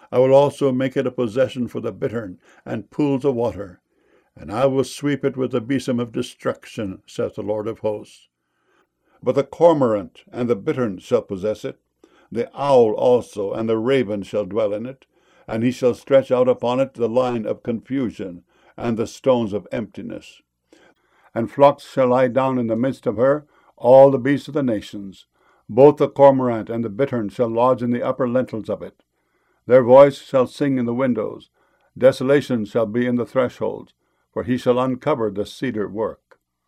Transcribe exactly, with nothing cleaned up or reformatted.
I will also make it a possession for the bittern and pools of water, and I will sweep it with the besom of destruction, saith the Lord of hosts. But the cormorant and the bittern shall possess it, the owl also and the raven shall dwell in it, and he shall stretch out upon it the line of confusion and the stones of emptiness. And flocks shall lie down in the midst of her, all the beasts of the nations. Both the cormorant and the bittern shall lodge in the upper lintels of it. Their voice shall sing in the windows. Desolation shall be in the thresholds, for he shall uncover the cedar work.